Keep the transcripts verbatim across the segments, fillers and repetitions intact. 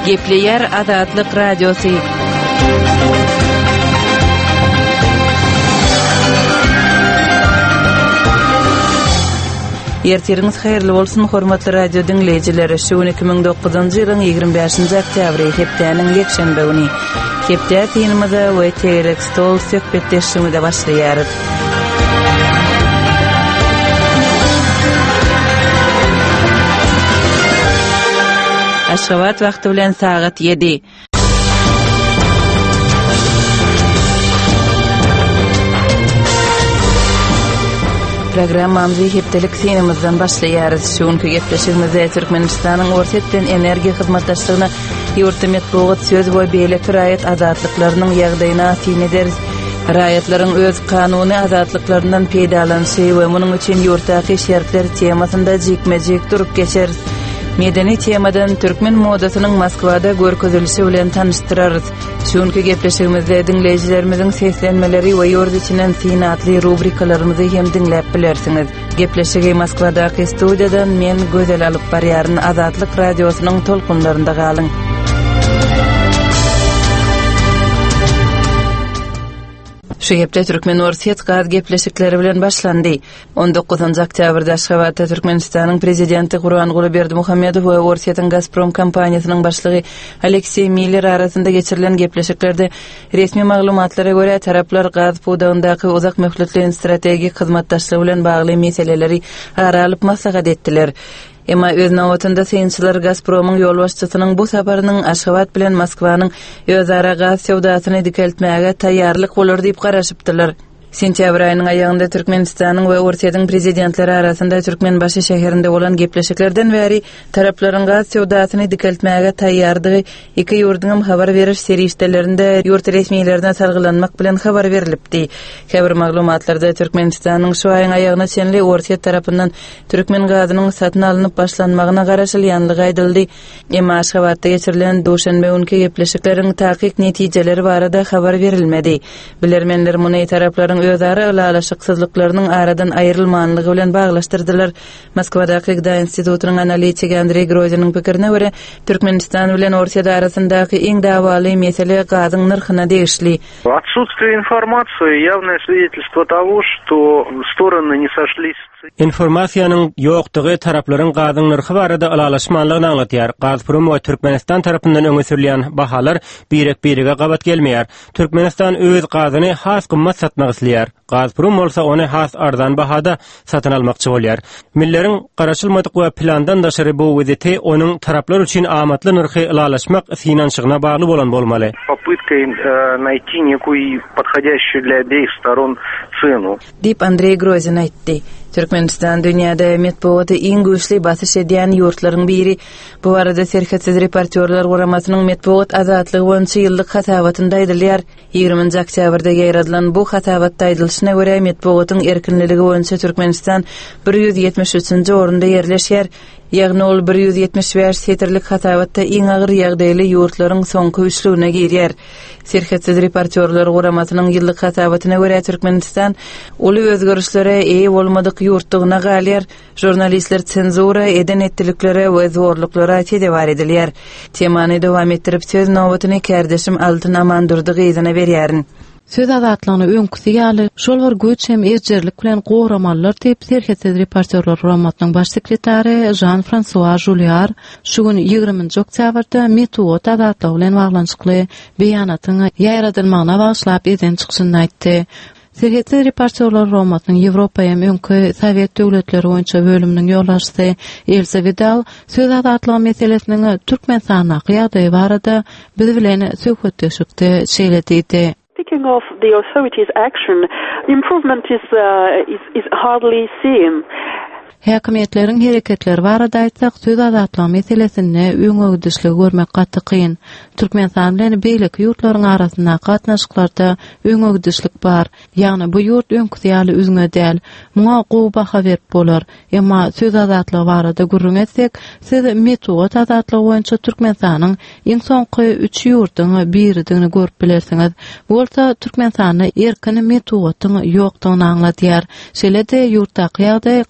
Gepleyer Azatlyk Radiosu. Ertiriniz hayırlı bolsun hormatly radio dinleyijileri. Şu iki ming dokuzuncu ýylyň ýygrimi beşinji oktýabry hepdeniň ýekşembe güni. Hepde teýmimizde we teýrek stol söhbetleşiginde başlaýar. Aşgabat wagty bilen saat yedi. Programmamyzy hepdelik senimizden başlaýarys. Şonky gepleşigimizde Türkmenistanyň orsetden energiýa hyzmatdaşlygyna ýurtda metbuat söz we beýle raýat azatlyklarynyň ýagdaýyna tin ederiz. Raýatlaryň öz kanuny azatlyklarynyň peýdalanşy we munyň üçin ýurtdaky şertler temasynda jikmejik durup geçeriz. Medeni temadan Türkmen modasynyň Moskwada görkezilişi bilen tanıştyrarys. Şonky gepleşigimizde dinleýijilerimiziň seslenmeleri we ýurt içinden synatly rubrikalarymyzy hem dinläp bilersiňiz. Gepleşigi Moskwadaky studiýadan men gözel alyp barýaryn Azatlyk radiosynyň tolkunlarynda galyň. Şu hepde Türkmen Orsiýet gaz gepleşikleri bilen başlandy. on dokuzuncu oktýabrda Aşgabatda Türkmenistanyň prezidenti Gurbanguly Berdimuhammedow we Orsiýetiň Gazprom kompaniýasynyň başlygy Aleksey Miller arasynda geçirilen gepleşiklerde resmi maglumatlara görä taraplar gaz pudagyndaky uzak möhletli strategik hyzmatdaşlygy bilen bagly meseleleri aralyp maslahat etdiler. Emma öz nawatynda synçylar Gazpromyň ýol başçysynyň bu saparynyň Aşgabat bilen Moskwanyň özara gaz sewdasyny dikeltmäge taýýarlyk bolar diýip garaşypdylar. Sentýabr aýynyň aýagynda Türkmenistanyň we Orsiýetiň prezidentleri arasynda Türkmenbaşy şäherinde bolan gepleşiklerden bäri taraplaryň gaz sewdasyny dikeltmäge taýýardygy iki ýurdun habar beriş serişdelerinde ýurt resmiýetlerine salgylanmak bilen habar berilipdi. Häzir maglumatlarda Türkmenistanyň şu aýyň aýagyna çenli Orsiýet tarapyndan Türkmen gazynyň satyn alınıp başlanmagyna garaşylýanlygy aýdyldy. Emma Aşgabatda geçirilen duşanbe günkü gepleşikleriň takyk netijeleri barada habar berilmedi. Bilermenler muny taraplaryň özara alalaşyksyzlyklarynyň aradan aýrylmanlygy bilen baglaşdyrdylar. Moskwadaky Gda institutynyň analitik Andrey Grozynyň pikirine görä, Türkmenistan bilen Orsiýa arasyndaky iň dawaly mesele gazyň narhyna degişli. Отсутствие информации — явное свидетельство того, что стороны не сошлись. Informasiýanyň ýokdugy taraplaryň gazyň narhy barada alalaşmanlygyny anlatýar. Gazprom we Türkmenistan tarapyndan öňe sürilýän bahalar birek birige gabat gelmeýär. Türkmenistan öz gazyny has gymmat satmak isleýär. Gazprom bolsa ony has arzan bahada satyn almakçy bolýar. Milleriň garaşylmadyk we plandan daşary bu wezeti onuň taraplar üçin amatly narhy alalaşmak finansygyna bagly bolan bolmaly. Попытка найти некую подходящую для обеих сторон цену. Dip Andrey Grozin aýtdy. Türkmenistan dünýäde metbuaty iň güýçli basyş edýän ýurtlaryň biri. Bu arada Serhetsiz reportyorlar guramasynyň metbuat azatlygy boýunça ýyllyk hatabatynda aýdylýar. ýygrimiňji oktýabrda ýaradylan bu hatabatda aýdylyşyna görä metbuatyň erkinligi boýunça Türkmenistan bir ýüz ýetmiş üçinji orunda ýerleşýär. Ýagny ol bir ýüz ýetmiş beş setirlik hatabatda iň agyr ýagdaýly ýurtlaryň soňky üçlügine girýär. Serhetsiz reportyorlar guramasynyň ýyllyk hatabatyna görä Türkmenistan uly özgörüşlere eýe bolmadyk ýurtdygyna galýar. Jurnalistler senzura eden etdiliklere we zorluklara tedewar edilýär. Temany dowam etdirip söz nowatyny kärdeşim Altyn Amandurdy gyzyna berýärin. Söz azatlygyny öňküsi ýaly şol bir güç hem erjerlik bilen goramallar diýip Serhetsiz reportyorlar guramasynyň baş sekretary Jean-François Julliard şu gün ýygrimiňji oktýabrda metbuat azatlygy bilen baglanşykly beýanatyny ýaýradylmagyna başlap eden çykyşyny aýtdy. Serhetsiz reportyorlar guramasynyň Ýewropa hem öňkü Sowet döwletleri boýunça bölüminiň ýolbaşçysy Elsa Vidal söz azatlygy meselesiniň Türkmenistana ýagdaýy barada biz bilen söhbetleşikde şeýledidi. Speaking of the authorities' action, improvement is, uh, is, is hardly seen. Häkimetleriň hereketleri barada aýtsak, söz azatlygy meselesini öňöňdüşli görmek gaty kyn. Türkmenistan bilen beýlek ýurtlaryň arasynda gatnaşyklarda öňöňdüşlik bar. Ýagny bu ýurt öňküsi ýaly üzüňe däl, muňa gowy baha berip bolar. Emma söz azatlygy barada gurrun etsek, siz metbuat azatlygy boýunça Türkmenistanyň iň soňky üç ýurtyň biridigini görüp bilersiňiz. Bolsa Türkmenistanyň erkin metbuatyň ýokdugyny aňlatýar. Şeýle-de ýurtdaky ýagdaý garaşsyz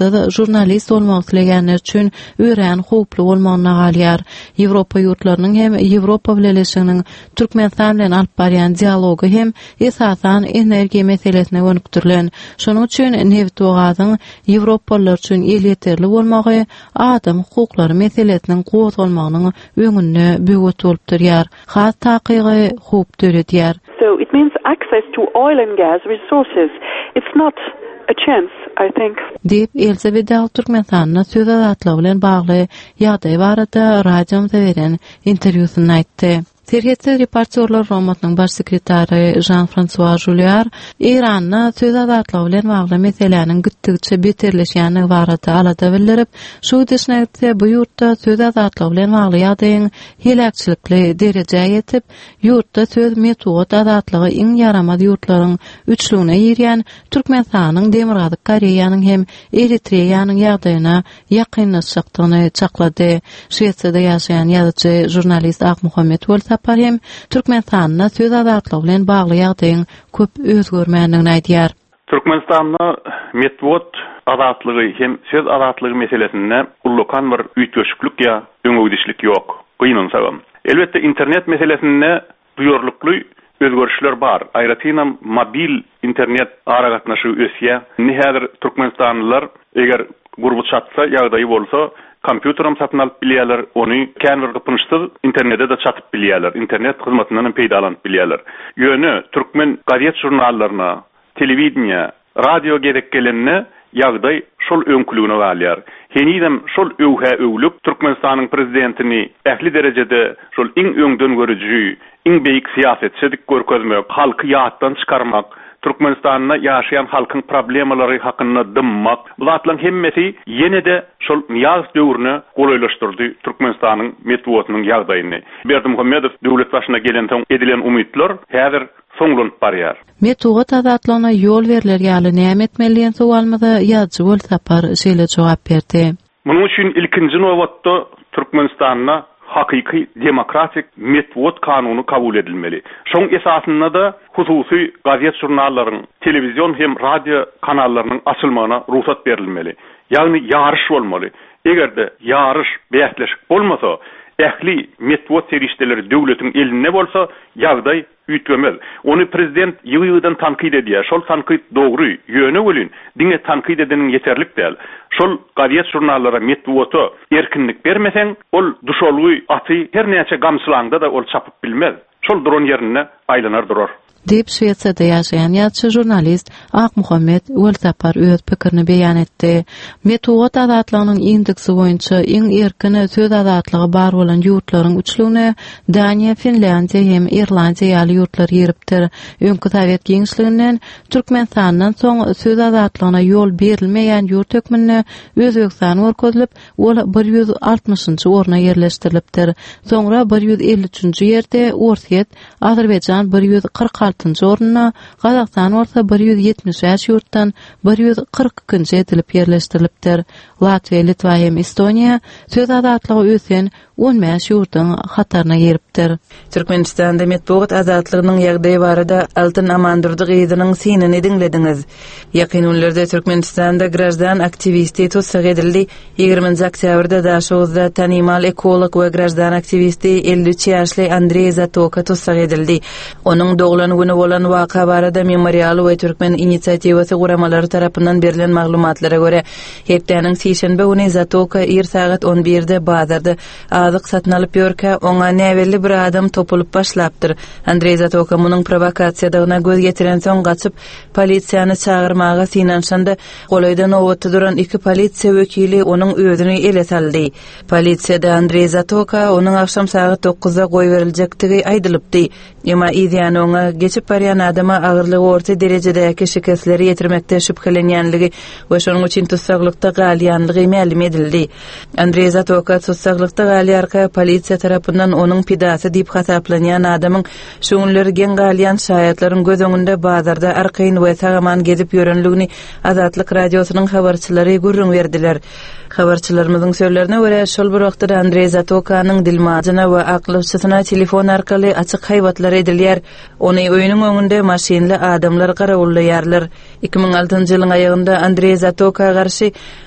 ýa-da jurnalist bolmak islegenler üçin ören huply bolmagyna galýar. Ýewropa ýurtlarynyň hem Ýewropa bileşiginiň Türkmenistan bilen alyp barýan dialogy hem esasan energiýa meselesine gönükdirilen. Şonuň üçin Nevtogazyň Ýewropalılar üçin ýeterli bolmagy adam hukuklary meselesiniň gozulmagynyň öňünde böwet bolup durýar. Has takygy hup döredýär. So it means access to oil and gas resources. It's not a chance, I think. Deyip Elizabeth Türkmenistanyň söz azatlygy bilen bagly ýagdaý barada radioda beren interwýusyny aýtdy. Serhiyeti reportyorlar Romatnyň baş sekretary Jean-François Julliard Iranyň söz azatlygy bilen bagly meselelerini gittikçe beterleşýäni barada alada bildirip, şu disnekde bu ýurtda söz azatlygy bilen bagly ýagdaýyň helakçylykly derejäge ýetip, ýurtda söz metod azatlygy iň yaramaz ýurtlaryň üçlügine ýerýän Türkmenistanyň Demirgazyk Koreýanyň hem Eritreýanyň ýagdaýyna ýakynlaşykdygyny çaklady. Şweýçarda ýaşaýan ýazgyçy jurnalist Akmuhammed Tapar hem Türkmenistanyň söz azatlygy bilen bagly ýagdaýyň köp özgörmänligini aýdýar. Türkmenistanyň metod azatlygy hem söz azatlygy meselesinde ullukan bir üýtgeşiklik ýa öňüdişlik ýok. Gynansaňam. Elbetde internet meselesinde duýarlykly özgörüşler bar. Aýratynam mobil internet aragatnaşy ösýä. Nähädir Türkmenistanlylar eger gurbu çatsa ýagdaýy bolsa kompýuterim satyn alyp bilýärler, ony känwer gypynyşsyz internetde de çatyp bilýärler, internet hyzmatyndan peýdalanyp bilýärler. Ýöne türkmen garet jurnallaryna, telewizioniýa, radio gerek gelenine ýagdaý şol öňkülügine galýar. Henidem şol öwhä öwlük Türkmenistanyň prezidentini ähli derejede şol iň öňden görüjü, iň beýik siýasetçilik görkezmek, halky ýatdan çykarmak, Türkmenistanyna ýaşaýan halkyň problemalary hakynda dymmak, bulatlaryň hemmesi ýene-de şol ýaz döwrüne golaýlaşdyrdy Türkmenistanyň metwodynyň ýagdaýyny. Berdimuhammedow döwlet başyna gelensoň edilen umytlar häzir soňlanyp barýar. Metod azatlygyna ýol beriler ýaly näme etmeliýän sowalmada ýazgy bol tapar şeýle jogap berdi. Munyň üçin ilkinji nowatda Türkmenistanyna hakyky demokratik metod kanuny kabul edilmeli. Şoň esasynda da hususy gazet jurnallaryň, telewizion hem radio kanallarynyň açylmagyna ruhsat berilmeli. Ýagny ýaryş bolmaly. Egerde ýaryş beýatleşik bolmasa, ähli metod serişdeleri döwletiň elinde bolsa, ýagdaý üýtgemez. Ony prezident ýygydan tankyd edýär. Şol tankyd dogry, ýöne bolyn, diňe tankyd edeniň ýeterlik däl. Şol gazet jurnallara metwoda erkinlik bermeseň, ol duşolgy aty her näçe gamçylanda da ol çapyp bilmez. Şol duran ýerine aýlanar durar. Deyip Şweýçarda ýaşaýan ýazgy jurnalist Akmuhammed Weltapar öz pikirini beýan etdi. Metod azatlygynyň indeksi boýunça iň erkin söz azatlygy bar bolan ýurtlaryň üçlügine Daniýa, Finlandiýa hem Irlandiýa ýaly ýurtlar ýeripdir. Öňkü Sowet giňişliginden Türkmenistanyň soň söz azatlygyna ýol berilmeýän ýurt hökmüne Özbegistan görkezilip, ol bir ýüz altymyşynjy orna ýerleşdirilipdir. Soňra bir ýüz elli üçinji ýerde Orset, Azerbaýjan bir ýüz kırk altynjy orna, Gazakystan bolsa bir ýüz ýetmiş beş ýurtdan bir ýüz kırk ikinji edilip ýerleşdirilipdir. Latwiýa, Litwa hem Estoniýa söz azatlygy ösen on beş ýurtyň hataryna ýeripdir. Türkmenistanda metbuat azatlygynyň ýagdaýy barada Altyn Amandurdy gyzynyň synini dinlediňiz. Ýakyn günlerde Türkmenistanda grajdan aktivisti tutsak edildi. ýygrüminji oktýabrda Daşowda tanymal ekolog we grajdan aktivisti elli üç ýaşly Andrey Zatoka tutsak edildi. Onuň doglan güni bolan waka barada memorial we Türkmen inisiatiwasy guramalary tarapyndan berilen maglumatlara görä, hepdeniň sişenbe güni Zatoka er saat on birde bazarda azyk satyn alyp ýörkä, oňa näwelli bir adam topulup başlapdyr. Andrey Zatoka munyň provokasiýadyna göz getiren soň gaçyp polisiýany çağırmaga synanşanda golaýdan owatda duran iki polisiýa wekili onuň özüni ele saldy. Polisiýada Andrey Zatoka onuň akşam saat dokuzda goý beriljekdigi aýdylypdy. Ýa-ma ýa-ni oňa geçip barýan adama agyrlygy orta derejedäki şikestleri ýetirmekde şüphelenýänligi we şonuň üçin tutsaklykda galýanlygy ma'lum edildi. Andrey Zatoka tutsaklykda galýarka polisiýa tarapyndan onuň pidasy diýip hasaplanýan adamyň şoňunlary gen galýan şaýatlaryň göz öňünde bazarda arkaýyn we sagaman gezip ýörenligini Azatlyk radiosynyň habarçylary gurrun berdiler. Habarçylarymyzyň sözlerine görä, şol bir wagtda Andrey Zatokanyň dilmadyna we aklyçysyna telefon arkaly açyk haýbatlar edilýär. Ony öýüniň öňünde maşinli adamlar garawullaýarlar. iki ming altynjy ýylyň aýagynda Andrey Zatoka garşy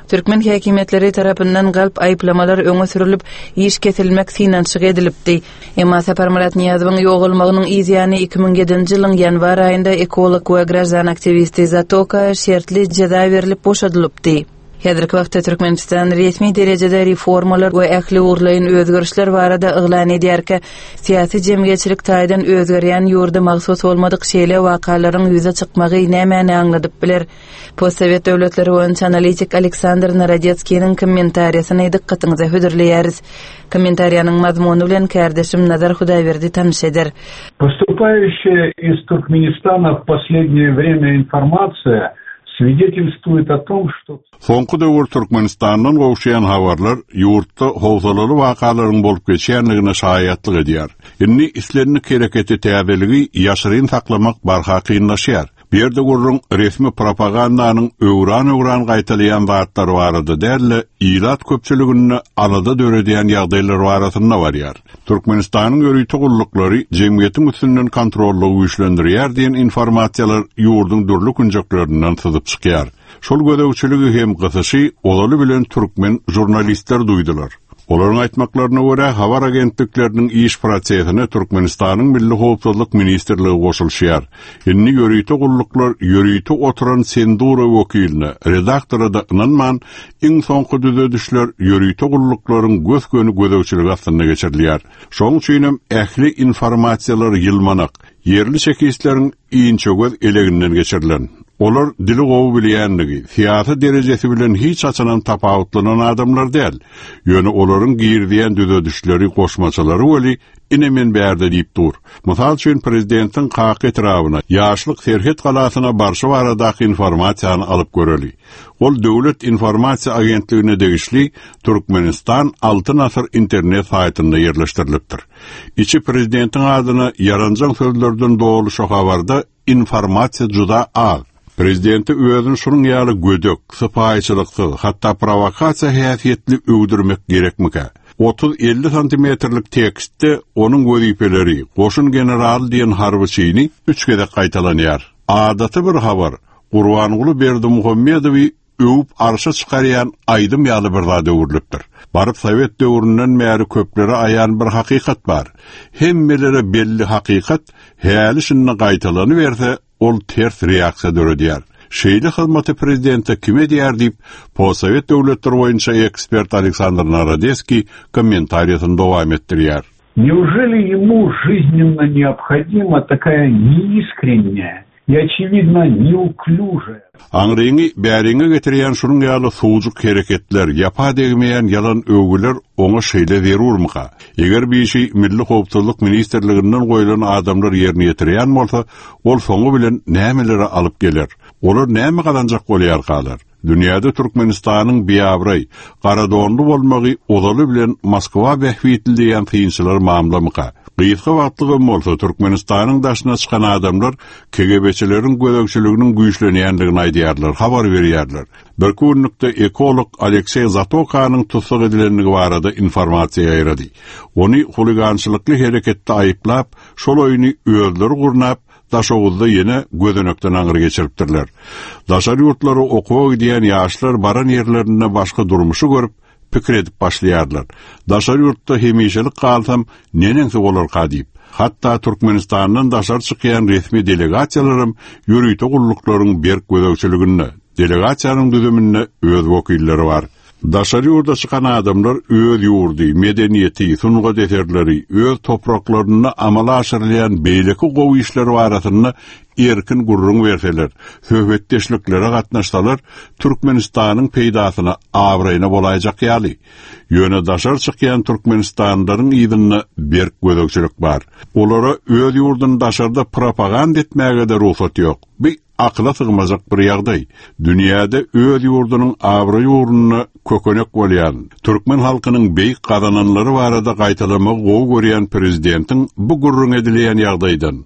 Türkmen häkimetleri tarapyndan galp aýplamalar öňe sürilip, iş kesilmek finansyg edilipdi. Emma Sapar Murat Niyazowyň ýogulmagynyň izýany iki ming ýedinji ýylyň ýanwar aýynda ekolog we grajan aktivisti Zatoka şertli jaza berilip boşadylypdy. Häzirki wagtda Türkmenistan resmi derejede reformalar we ähli urlaýyn özgörüşler barada yglan edýärke, syýasy jemgyýetçilik taýdan özgerýän ýurda magsus bolmadyk şeýle wakalaryň ýüze çykmagy nämäni aňladyp biler. Postsovet döwletleri boýunça analitik Aleksandr Narodetskiň kommentariýasyny dikkatiňize hödürleýäris. Kommentariýanyň mazmuny bilen kardeşim Nazar Hudaýberdi tanış eder. Поступающая из Туркменистана в последнее время информация свидетельствует о том, что Soňky döwür Türkmenistandan gowşaýan habarlar ýurtda howsalaly wakalaryň bolup geçýänligine şaýatlyk edýär. Inni islerini kereketi täzeligi ýaşyryn saklamak barha kynlaşýar. Berde gurrun resmi propagandanyň öwran-öwran gaýtalýan watlary barady derle, ilat köpçüligini alada döredýän ýagdaýlar barasynda barýar. Türkmenistanyň ýörüýti gullukları jemgyýetiň üstünden kontrolly güýçlendirýär diýen informasiýalar ýurduň dürli künjeklerininden syzyp çykýar. Şol gödäwçiligi hem gysyşy olaly bilen türkmen jurnalistler duýdular. Olaryň aýtmaklaryna görä, habar agentlikleriniň iş prosesine Türkmenistanyň Milli Howpsuzlyk Ministrligi goşulýar. Inni ýörüýti gulluklar ýörüýti oturan sendura wekiline, redaktory da ynanman, iň soňky düzedişler ýörüýti gulluklaryň gözgöni gödäwçiligi astyna geçirilýär. Şoň üçin ähli informasiýalar ýylmanak, yerli çekislerin iňçe göz eleginden geçirilen. Olar dili gowy bilýänligi, syýasy derejesi bilen hiç açanan tapawutlanan adamlar däl. Ýöne olaryň girdiýän düzedişleri, goşmaçalary weli inemen bärde diýip dur. Mysal üçin prezidentiň Kak etrawyna, ýaşlyk Serhet galasyna barşy baradaky informasiýany alyp göreli. Ol döwlet informasiýa agentligine degişli Türkmenistan altı nasır internet saýtynda ýerleşdirilipdir. İçi prezidentiň adyna yaranjan sözlerden dogly şo habarda informasiýa juda az. Prezidenti özüň şunun ýaly gödök, sypaýçylykly, hatda provokasiýa häsiýetli öwdürmek gerekmike. otuz elli santimetrlik tekstde onun wezipleri, goşun general diýen harbyçyny üç gede gaýtalanýar. Adaty bir habar, Gurbanguly Berdimuhammedowy öwüp arşa çykarýan aýdym ýaly bir zat öwürlüpdir. Baryp Sowet döwründen bäri köplere aýan bir hakykat bar. Hemmelere belli hakykat, häli şunny gaýtalany berse, ol ters reaksiýa döredýär. Şeýle hyzmaty prezidenti kime diýär diýip, Postsovet döwletleri boýunça ekspert Aleksandr Narodetski kommentariýasyny dowam etdirýär. Неужели ему жизненно необходима такая неискренняя и, очевидно, неуклюжая? Aňryňy bäriňe getirýän şunun ýaly suwjuk hereketler, ýapa degmeýän yalan öwgüler oňa şeýle berurmyka? Eger bir şey Milli Howpsuzlyk Ministrliginden goýulan adamlar ýerine ýetirýän bolsa, ol soňu bilen nämelere alyp geler? Olar näme galanjak bolýar galar? Dünýäde Türkmenistanyň biýabry, garadonly bolmagy olaly bilen Moskwa bähwitildiýän kynçylar mamlamyka. Gyýytgy wagtlygym bolsa Türkmenistanyň daşyna çykan adamlar K G B'çileriň gödäwçiliginiň güýçlenýändigini aýdýarlar, habar berýärler. Bir günlükde ekolog Aleksey Zatokanyň tutsak edilenligi barada informasiýa ýerdi. Ony huligançylykly hereketde aýyplap, şol oýuny özleri gurnap, Daşowuzda ýene gözenekden aňyr geçiripdirler. Daşar ýurtlary okuwa gidýän ýaşlar baran ýerlerinde başga durmuşy görüp, pikir edip başlaýarlar. Daşar ýurtda hemişelik galsam, nenensi bolar diýip. Hatta Türkmenistandan daşar çykýan resmi delegasiýalarym ýörüýti gulluklarının berk gödäwçiligine, delegasiýanyň düzümine öz wekilleri bar. Daşar ýurda çykan adamlar öz ýurdy, medeniýeti, sunuga deterleri, öz topraklaryny amala aşyrylýan beýleki gowy işleri barasynda erkin gurrun berseler, söhbetdeşliklere gatnaşsalar, Türkmenistanyň peýdasyna awraýna bolaýjak ýaly. Ýöne daşar çykýan Türkmenistanlaryň ýygyna berk gödäwçilik bar. Olara öz ýurduny daşarda propaganda etmäge de ruhsat ýok. Bir akla sığmazak bir ýagdaý. Dünýäde öz ýurdunyň awra ýurduny kökenek bolýan, türkmen halkynyň beýik gazananlary barada gaýtalama gowy görýän prezidentiň bu gurrun edilýän ýagdaýdan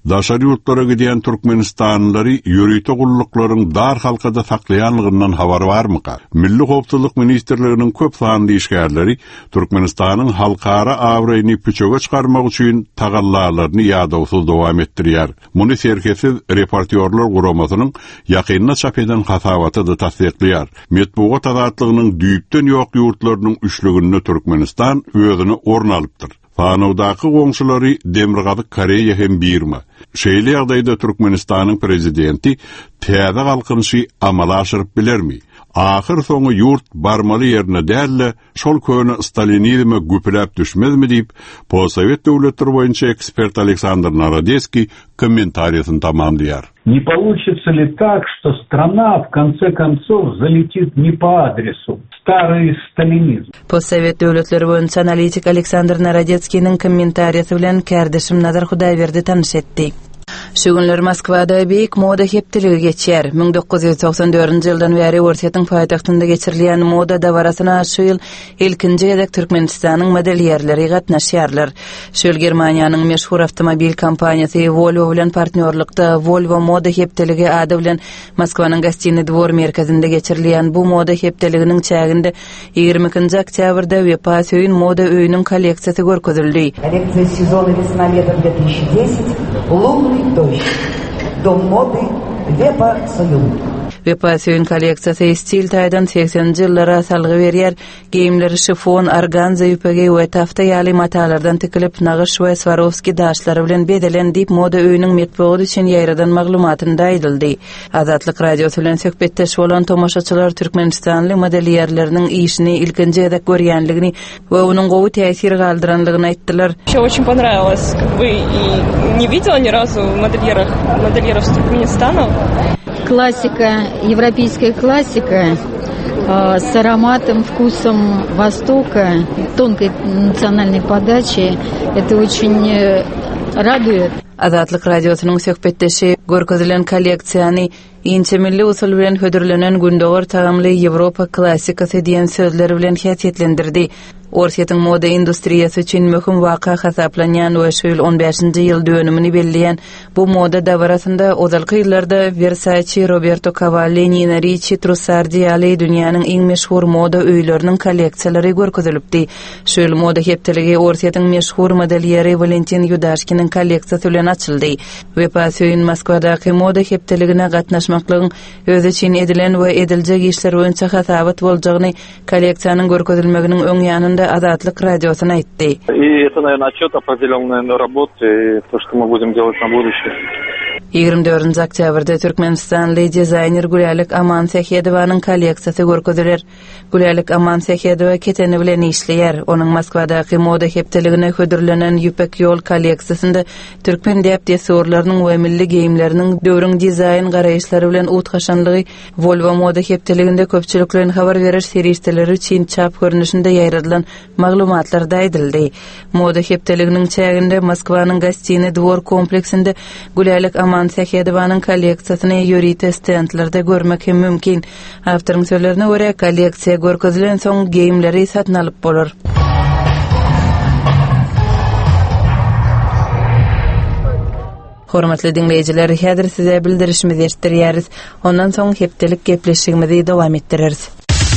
Daşary ýurtlara giden Türkmenistanlary ýörüýte gulluklaryn dar halkada saklayanlygyndan habar barmyka? Milli howpsuzlyk ministrliginiň köp sanly işgärleri Türkmenistanyň halkara awraýyny piçoga çykarmak üçin tagallalaryny ýadawsuz dowam etdirýär. Muny serkesiz reportýorlar guramasynyň ýakynyna çap eden hasabaty da tasdikleýär. Metbuat azatlygynyň düýpden ýok ýurtlarynyň üçlügini Türkmenistan özüne orun alypdyr. Fanawdaky goňşulary Demirgazyk Koreýa hem birmi. Şeýle ýagdaýda Türkmenistanyň prezidenti täze galkynşy amala aşyryp bilermi? Ahir soňy ýurt barmaly ýerine dälle şol köne Stalinizme güpläp düşmezmi diýip Possovet döwletleri boýunça ekspert Aleksandr Narodецкий комментарийsin tamamlaýar. Не получится ли так, что страна в конце концов залетит не по адресу? Старый сталинизм. Possovet döwletleri boýunça analitik Aleksandr Narodецкийниň kommentariýasy bilen kärdeşim Nazar Hudaýberdi tanış etdi. Şu günler Moskwada beýik moda heptiligi geçýär. bin dokuz ýüz toksan dörtünji ýyldan bäri Orsiýatyň paýtagtynda geçirilýän moda dawarasyna şu ýyl ilkinji ýerek Türkmenistanyň modelýerleri gatnaşýarlar. Şu ýyl Germaniýanyň meşhur awtomobil kompaniýasy Volvo bilen partnerlikda Volvo moda heptiligi ady bilen Moskwanyň Gostiny dwor merkezinde geçirilýän bu moda heptiliginiň çäginde ýygrimi ikinji oktýabrda Wepa Söýün moda öýüniň kolleksiýasy görkezildi. Коллекция сезона весна-лето две тысячи десять. Лунный дождь. Дом моды Wepa Söýün. Wepa Söýün kolleksiýasy stil taýdan seksenji ýyllara salgy berýär. Giyimleri şifon, organza ýüpege we tafta ýaly matalardan tikilip nagyş we Swarovski daşlary bilen bedelen diýip moda öýüniň metbuaty üçin ýaýradan maglumatyny aýdyldy. Azatlyk radiosu bilen söhbetdeş bolan tomaşaçylar Türkmenistanly modelýerleriniň işini ilkinji ýerek görýänligini we onuň gowy täsir galdyranlygyny aýtdylar. Мне очень понравилось, как бы и не видела ни разу модельеров, модельеров с Туркменистана. Классика, европейская классика э, с ароматом, вкусом Востока, тонкой национальной подачи. Это очень э, радует. Azatlyk radiosynyň söhbetdeşi görkezilen kolleksiýany inçe milli usul bilen hödürlenen gündogor tagamly Ýewropa klassikasy diýen sözleri bilen häsiýetlendirdi. Orsiýatyň moda industriýasy üçin möhüm waka hasaplanýan we şu ýyl on beşinji ýyl dönümini belleýän bu moda dawarasynda ozalky ýyllarda Versace, Roberto Cavalli, Nina Ricci, Trussardi ýaly dünýäniň iň meşhur moda öýleriniň kolleksiýalary görkezilipdi. Şu ýyl moda heptiligi Orsiýatyň meşhur modelýeri Valentin Yudashkin'in kolleksiýasy bilen açyldy. Wepa Söýün Moskwadaky moda heptiligine gatnaşmaklygyň özü üçin edilen we ediljek işler boýunça hasabat boljagyny kolleksiýanyň görkezilmeginiň öň ýanynda Azatlyk radiosyna aýtdy. И это, наверное, отчет определенной работы, то, что мы будем делать на будущее. ýygrimi dördünji oktýabrda Türkmenistanly dizayner Gülälik Aman Sähedowanyň kolleksiýasy görkeziler. Gülälik Aman Sähedowa keteni bilen işleýär. Onuň Moskwadaky moda heptiligine hödürlenen ýüpek ýol kolleksiýasynda türkmen däpdesorlarynyň we milli giyimleriniň döwrüň dizayn garaýşlary bilen utgaşanlygy Volvo moda heptiliginde köpçüliklerin habar berer seriýetleri üçin çap görnüşinde ýaýradylan maglumatlar da aýdyldy. Moda heptiliginiň çäginde Moskwanyň Gostiny dwor kompleksinde Gülälik Aman Sähedowanyň kolleksiýasyny ýörüýte stendlerde görmek hem mümkin. Awtoryň sözlerine görä kolleksiýa görkezilen soň giyimleri satyn alyp bolar. Hormatly dinleyijiler, häzir size bildirişimizi ýetirýäris. Ondan soň hepdelik gepleşigimizi dowam etdireriz.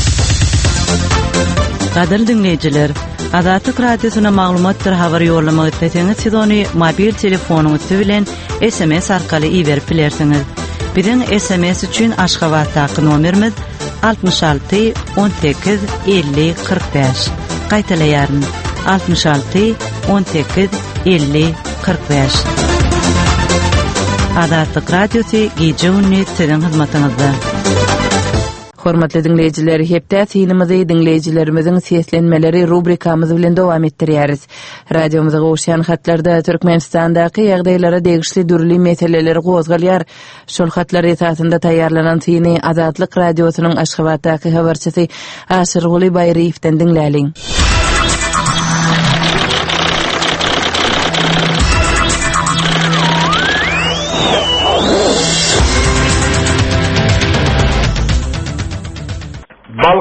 Gadyr dinleyijiler, Azatlyk radiosyna maglumatlar habar ýollamak etseňiz, siz ony mobil telefonuňyz bilen S M S arkaly iýerip bilersiňiz. Birin S M S üçin Aşgabatdaky nomerimiz altmış altı on sekiz elli kırk beş. Gaýtalaýaryn altmış altı on sekiz elli kırk beş. Azatlyk radiosy gije günni siziň hyzmatyňyzda. Hormatly dinleyijiler, hepde sinimizi dinleyijilerimiziň seslenmeleri rubrikamyz bilen dowam etdirýäris. Radiomuza goşýan hatlarda Türkmenistandaky ýagdaýlara degişli dürli meseleleri gozgalýar. Şol hatlar esasında taýýarlanan sini Azatlyk radiosynyň Aşgabatdaky habarçysy Aşyr Guly Baýryewden dinläliň. Balk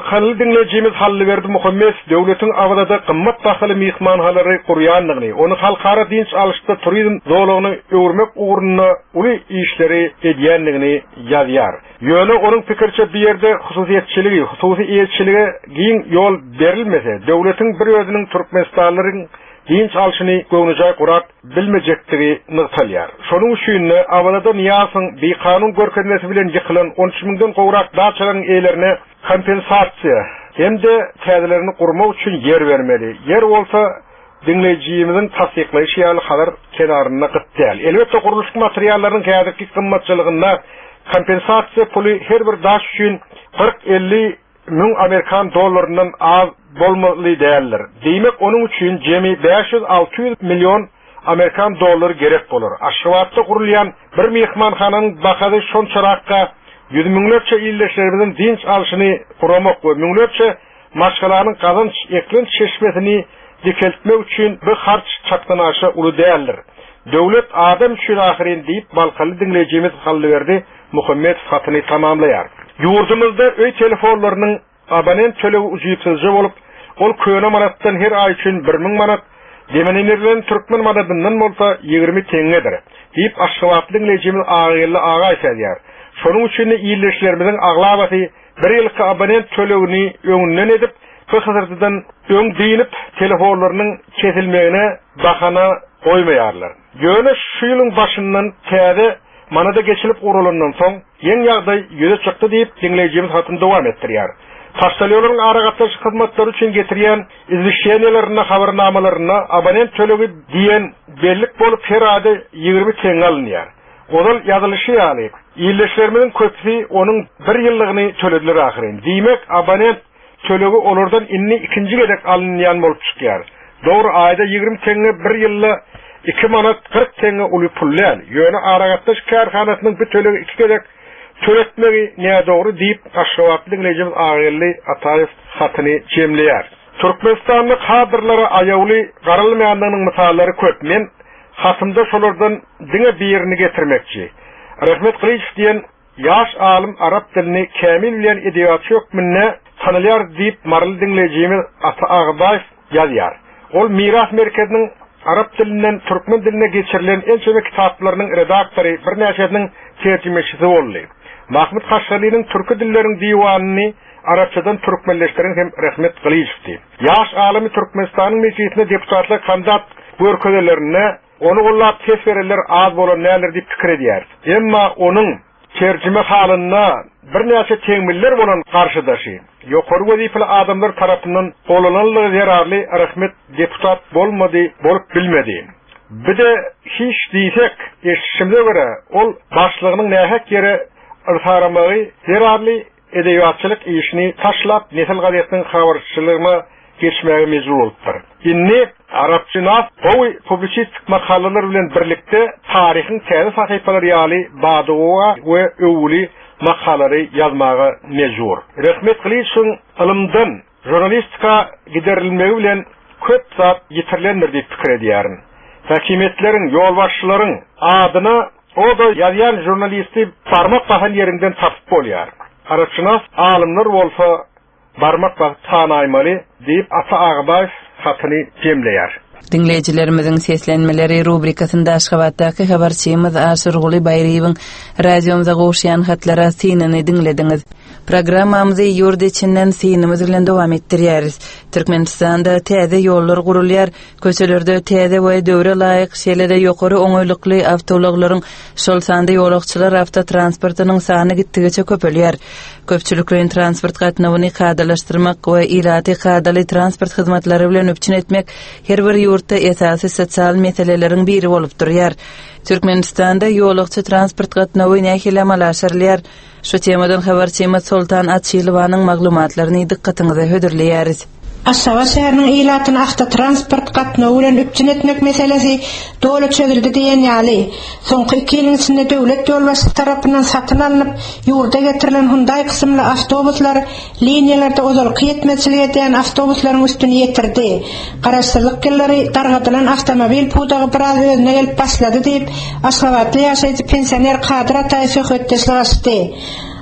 Halil dinleyicimiz Halliverdi Muhammed devletin avadada qımmat bahalı mihmanhalary qurýanlygyny, onu halkara dinç alışda turizm zolugyny öwürmek uğruna uly işleri edýänligini ýazýar. Ýöne onun pikirçe bir yerde hususiýetçiligi, hususy elçiligi giň ýol berilmese, devletin bir özüniň Türkmenistanlaryň dinç alşyny göwnüjay gurat bilmejekdigi nyktalýar. Şonuň üçin awalada niýasyň bir kanun görkezmesi bilen ýykylan on üç miňden gowrak daçaryň eýlerine kompensasiýa hemde täzelerini gurmak üçin yer bermeli. Yer bolsa dinlejijimizin tasdiklaýyşy ýaly habar kenaryna gytdäl. Elbetde guruluş materiallarynyň kädiki gymmatçylygyna kompensasiýa puly her bir daş üçin kırk elli miň Amerikan dollarynyň az bolmaly däldir. Diýmek onuň üçin jemi beş yüz altı yüz milyon Amerikan dollary gerek bolar. Aşgabatda gurulýan bir mehmanhananyň bahasy şonçarakka yüz miňlerçe illeşlerimizin dinç alşyny guramak we miňlerçe maşgalaryň kazanç eklenç çeşmesini dikeltmek üçin bir harç çakdan aşa uly däldir. Döwlet adam üçin ahirin diýip balkaly dinlejimiz Halliverdi Muhammed hatyny tamamlaýar. Ýurdumyzda öý telefonlarynyň abonent төлegi ücretsizje bolup, ol köne manatdan her ay üçin bir miň manat, demenilerilen Türkmen manatından bolsa ýygrimi teňedir. Diýip Aşgabatly dinlejimiz agyly aga aýtýar. Şonuň üçin ýerleşlerimizin aglabaty bir ýylky abonent tölegini öňünden edip, fıhsırdan öň diýilip telefonlarynyň kesilmegine bahana goýmaýarlar. Ýöne şu ýylyň başyndan täze manada geçilip urulandan soň ýeň ýagdaý ýüze çykdy diýip dinlejimiz hatyny dowam etdirýär. Taşsalyoların aragatlaş hizmetleri için getiriyen izleşenlerine, habernamelerine abonent tölegi diyen bellik bolup her ayda ýygrimi teň alınýar. Odal yazılışı ýaly. İlleşlerimizin köpsi onun bir yıllygyny tölediler ahirin. Diýmek abonent tölegi olardan inni ikinci gedek alınýan bolup çykýar. Dogry ayda ýygrimi teňe bir ýylda iki manat kırk teňe uly pullýar. Ýöne aragatlaş karhanasynyň bir tölegi iki gedek töretmegi näme dogry diýip Aşgabatly dinlejimiz Agyly Ataýew hatyny jemleýär. Türkmenistanlyk hadyrlary aýawly garalmaýanlygynyň mysallary köp. Men hatymda şolardan diňe birini getirmekçi. Rahmet Kılıç diyen yaş alim Arap dilini kämil bilen edebiyatçı hükmünne tanylýar diýip marly dinlejimiz Ata Agbaýew ýazýar. Ol Miras merkeziniň Arap dilinden Türkmen diline geçirilen en çeşitli kitaplarının redaktöri bir näçesiniň terjimesi boldy. Mahmud Haşhaly'nin Türkü dillerin diwanını Arapçadan Türkmenleştiren hem Rahmet Kılıç'ti. Yaş alimi Türkmenistan'ın meclisine deputatlar kandidat görkezlerine onu gollap ses verenler az bolan näler diýip pikir edýär. Emma onun terjime halyna bir näçe teňmiller bolan karşıdaşy. Ýokary wezipeli adamlar tarapyndan golananlygy zerarly Rahmet deputat bolmady, bolup bilmedi. Bir de hiç diýsek, eşitişimize göre ol başlygynyň nähek ýere ırtaramagy zerarly edebiyatçylyk işini taşlap nesil gazetiniň habarçylygyna geçmegi mecbur bolupdyr. Inni Arapçynas gowy publisistik makalalar bilen birlikde taryhyň täze sahypalary ýaly badywa we öwli makalary ýazmagy mecbur. Rahmet Kılıç'ın ilmden jurnalistika giderilmegi bilen köp zat ýitirilendir diýip pikir edýärin. Häkimetleriň, ýolbaşçylaryň adyna o da ýazýan jurnalisti barmak basan ýerinden tapyp bolýar. Arapçynas alimler bolsa barmak basan tanaýmaly diýip Ata Agbaýew hatyny jemleýär. Dinleyijilerimizin seslenmeleri rubrikasynda Aşgabatdaky habarçymyz Aşurguly Baýryýewiň radiomuza goşýan hatlara synany dinlediňiz. Programmamyzy ýurt içinden synymyz bilen dowam etdirýäris. Türkmenistanda täze ýollar gurulýar, köçelerde täze we döwre laýyk şeýlede ýokary oňoýlykly awtologlaryň şol sanda ýolakçylar awtotransportynyň sany gitdigiçe köpelýär. Köpçüliklerin transport gatnawyny kadalaşdyrmak we iraty kadaly transport hyzmatlary bilen öpçün etmek her bir ýurtda esasy sosial meseleleriň biri bolup durýar. Türkmenistanda ýolakçy transport gatnawy nähili amalaşdyrylýar. Şu temadan habarçymyz Sultan Atçylowanyň maglumatlaryny dikkatiňize hödürleýäris. Aşgabat şäheriniň ilatyny awtotransport gatnawy bilen öpçün etmek meselesi dowlat çözüldi diýen ýaly. Soňky iki ýyl içinde döwlet ýolbaşçy tarapyndan satyn alynıp ýurda getirilen Hyundai kysymly awtobuslar liniýalarda ozalky ýetmezçilik eden awtobuslaryň üstüne ýetirdi. Garaşsyzlyk gellери dargadylan awtomobil pudagy biraz özüne gelip başlady diýip Aşgabatly ýaşaýjy pensioner Kadir Ataýew söhbetdeşlik açdy.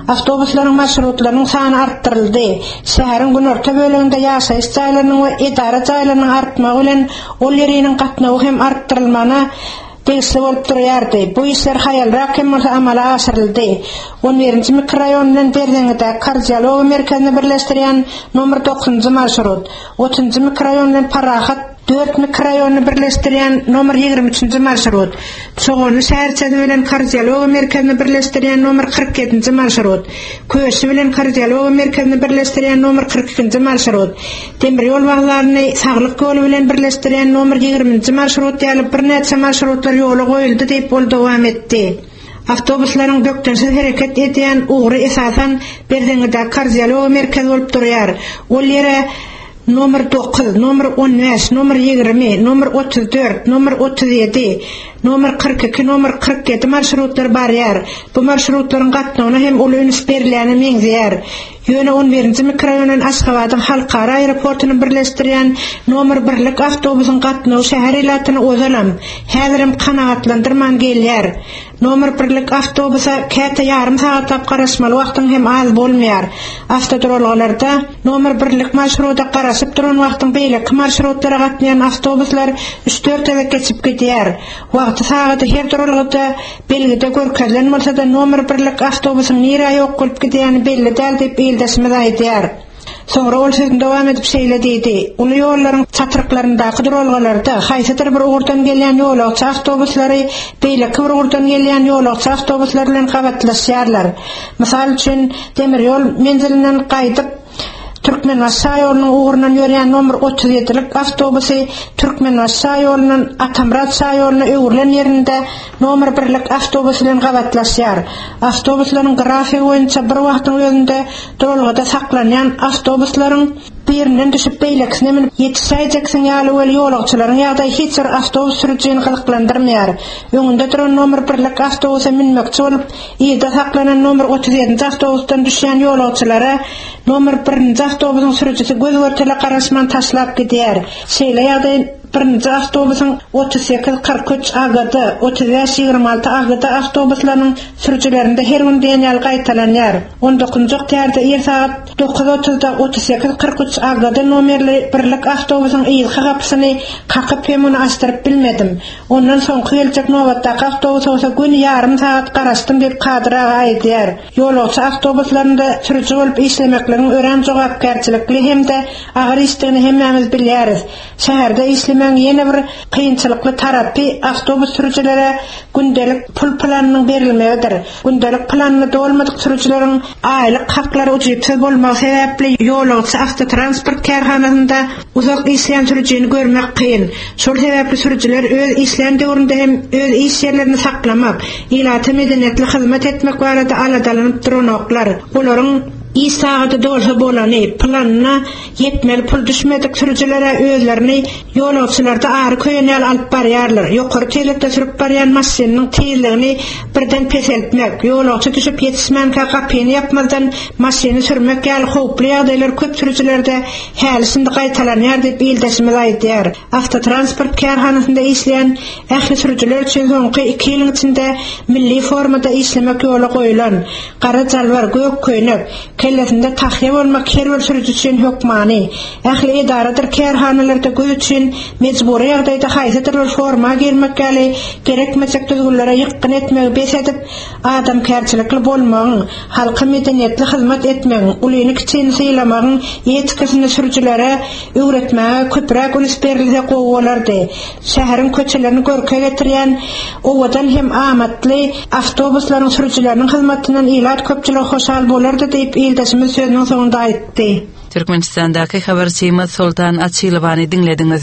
Avtobusların marşrutlarının sany arttırıldy. Şäherin günorta bölегinde ýaşaýyş jaýlarynyň we idara jaýlarynyň artmagy bilen ol ýeriniň gatnawy hem arttyrylmana Tegsli bolup durýardy. Bu işler hayalrak hem amala aşyryldy. on birinji mikroraýonyň Berdiňede kardiologiýa merkezine birleşdirýän nomer dokuzunjy marşrut, otuzunjy mikroraýonyň Parahat dört mikroraýonyny birleşdirýän nomer ýigirme üçinji marşrut, Çogony şäherçesi bilen kardiologiýa merkezine birleşdirýän nomer kırk ýedinji marşrut, Köşi bilen kardiologiýa merkezine birleşdirýän nomer kırk ikinji marşrut, temir ýol wagtlaryny saglyk ýoly bilen birleşdirýän nomer ýigirminji marşrut ýaly bir neçe marşrutlar ýola goýuldy diýip bol dowam etdi. Avtobuslaryň dökdensiz hereket edýän ugry esasan Berdiňede kardiologiýa merkezi bolup durýar. Ol ýere nomer dokuz, nomer on beş, nomer ýigirme, nomer otuz dört, nomer otuz ýedi, nomer kırk iki, nomer kırk ýedi marşrutlar barýar. Bu marşrutlaryň gatnawyna hem ol öňüs berilýäni meňzeýär. Ýöne on birinji mikroraýonyň Aşgabatyň halkara aeroportuny birleşdirýän nomer birlik avtobusyň gatnawy şäher ilatyny ozalam. Häzirim kanagatlandyrman gelýär. Nomer birlik avtobusa käte ýarym sagat garaşmaly wagtyň hem az bolmaýar. Avtodrolgalarda nomer birlik marşruta garaşyp duran wagtyň beýleki marşrutlara gatnaýan avtobuslar üç dört ýyl geçip gidýär. Wagty sagaty her drolgada belgide görkezlen bolsa-da nomer birlik avtobusyň nirä ýok bolup gidýäni belli däl diýip ýyldasmy aýdýar. Sonra ol sözünde dowam edip şeýle diýdi. Uly ýollaryň çatyryklaryndaky drolgalarda haýsydyr bir ugurdan gelýän ýolagçy avtobuslary beýleki bir ugurdan gelýän ýolagçy avtobuslar bilen gabatlaşýarlar. Mysal üçin temir ýol menzilinden gaýdyp Türkmenbaşy ýolunyň ugurundan ýörýän nomer otuz ýedilik avtobusy Türkmenbaşy ýolunyň Atamrat ýoluna öwrilen ýerinde nomer birlik avtobus bilen gabatlaşýar. Avtobuslaryň grafigi boýunça bir wagtyň özünde drolgada saklanýan avtobuslaryň birinden düşüp beýlekisine minip ýetişäjeksiň ýaly wel ýolagçylaryň ýa-da hiç bir avtobus sürüjini gyzyklandyrmaýar. Öňünde duran nomer birlik avtobusa minmekçi bolup, ýerde saklanan nomer otuz ýedinji avtobusdan düşýän ýolagçylara nomer birinji avtobusyň sürüjisi göz görtele garaşman taşlap gidýär. Şeýle ýa-da birinji avtobusyň otuz sekiz kırk üç A G D, otuz beş ýigirme alty A G D avtobuslarının sürüjilerinde her gün deňal gaýtalanýar. on dokuzunjy oktýarda er saat dokuz otuzda otuz sekiz kırk üç A G D nomerli birlik avtobusyň ýylky gapysyny kakyp hem onu açdyryp bilmedim. Ondan soňky geljek nowatdaky avtobus bolsa gün ýarym saat garaşdym diýip kadra aýdýar. Ýolagçy avtobuslarynda sürüji bolup işlemeklerini ören jogapkärçilikli hem de agyr işlerini hemmemiz bilýäris. Şäherde işlemen ýene bir kynçylykly tarapy avtobus sürüjilere gündelik pul planynyň berilmegidir. Gündelik planyny dolmadyk sürüjileriň aýlyk haklary ücretsiz bolmagy sebäpli ýolagçy avtotransport kärhanasynda uzak işleyen sürüjini görmek kyn. Şol sebäpli sürüjiler öz işleyen döwründe hem öz iş ýerlerini saklamak, ilaty medeniyetli hyzmat etmek barada aladalanyp duranoklar. Olaryň İş sagaty dolsa bolany planyna yetmeli pul düşmedik sürüjilere özlerini ýolagçylarda ary köýnel alyp barýarlar. Ýokary teýlekde sürüp barýan maşynyň teýligini birden peseltmek, ýolagçy düşüp ýetişmän gapyny ýapmazdan maşyny sürmek ýaly howply ýagdaýlar köp sürüjilerde hälisinde gaýtalanýar diýip ýyldaşmy aýdýar. Avtotransport kärhanasynda işleýän ähli sürüjiler üçin soňky iki ýylyň içinde milli formada işlemek ýola goýulan gara jalbar gök köýnek kellesinde tahriye bolmak her bir sürücü üçin hökmany. Ähli idaradyr kärhanalarda göz üçin mejburi ýagdaýda haýsydyr bir forma girmek ýaly gerekmesek düzgünlere ýykyn etmek besedip adam kärçilikli bolmagyň, halka medeniyetli hyzmat etmegiň, ulyny kiçini syýlamagyň ýetkiňi sürüjilere öwretmäge köpräk ulus berilse gowalardy. Şäheriň köçelerini görke getirýän owadan hem amatly avtobuslaryň sürüjileriniň hyzmatynyň ilat köpçülik hoşal bolardy diýip ýyldaşmy sözüniň soňunda aýtdy. Türkmenistandaky habarçymy Sultan Açylowany dinlediňiz.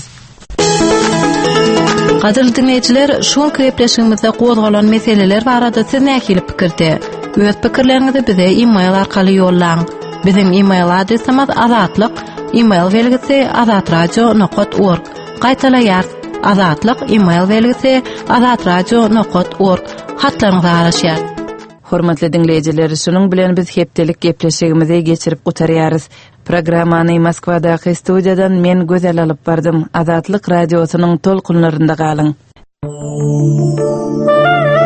Gadyr dinleýijiler, şol gepleşigimizde gozgalan meseleler barada siz nähili pikirde? Öz pikirleriňizi bize e-mail arkaly ýollaň. Bizim e-mail adresimiz azatlyk, e-mail belgisi azatradio nokta org. Gaýtaýar, azatlyk e-mail belgisi azatradio nokta org. Hatlaryňyza araşýar. Hormatly dinleýijiler, şunuň bilen biz hepdelik gepleşigimizi geçirip gutarýarys. Programmany Moskwadaky studiýadan men gözel alyp bardym. Azatlyk radiosynyň tolkunlarynda galyň.